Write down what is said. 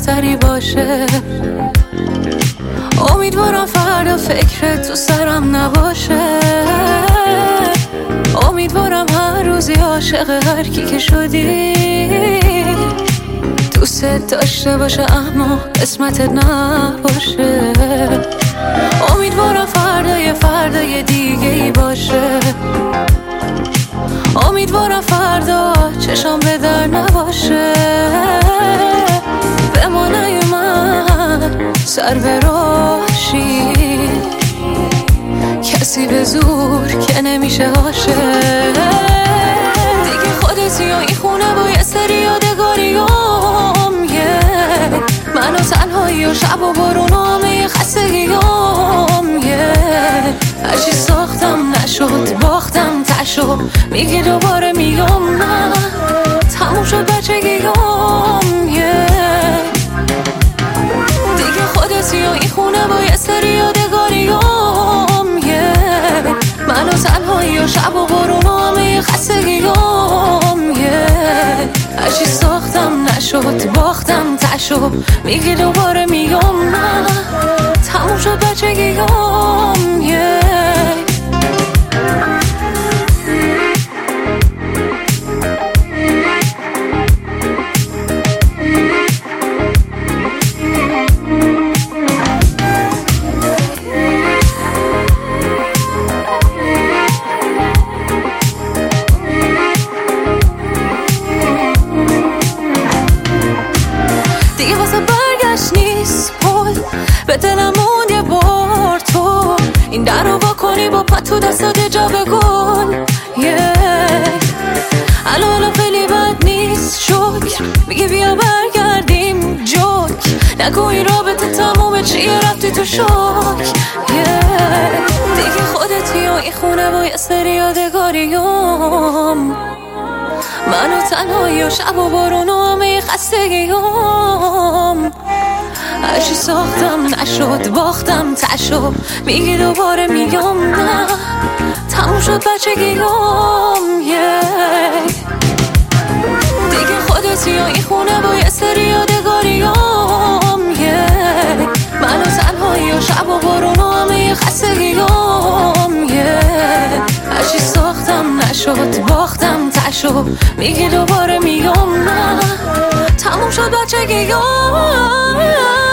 بهتری باشه. امیدوارم فردا فکرت تو سرم نباشه. امیدوارم هر روزی عاشق هر کی که شدی دوست داشته باشه اما قسمتت نباشه. امیدوارم فردای دیگه ای باشه. امیدوارم فردا چشم به در نباشه. به ما نیومد سر به راشی کسی به زور که نمیشه عاشق. دیگه خودتی و این خونه با یه سری یادگاریام من و تنهایی و شب و بارون و همه خستگیام هرچی ساختم نشد باختم تشو میگی دوباره میام نه تموم شد بچگیام دیگه خودتی و این خونه با یه سری یادگاریام من و تنهایی و شب و بارون و همه خستگیام هرچی ساختم نشد باختم تشو میگی دوباره میام نه تموم شد بچگیام دیگه واسه برگشت نیست پل به دلم موند یه بار تو این در رو وا کنی با پا تو دستات جا به گل الان خیلی بد نیست شکر میگه بیا برگردیم جوک نگو این رابطه تمومه چیه رفتی تو شک دیگه خودتی و این خونه با یه سری یادگاریام من و تنهایی و شب و بارون و همه خستگیام هرچی ساختم نشد باختم تشو میگی دوباره میام نه تموم شد بچگیام دیگه خودتی و این خونه با یه سری یادگاریام من و تنهایی و شب و بارون و همه خستگیام هرچی ساختم نشد باختم تشو میگی دوباره میام نه تموم شد بچگیام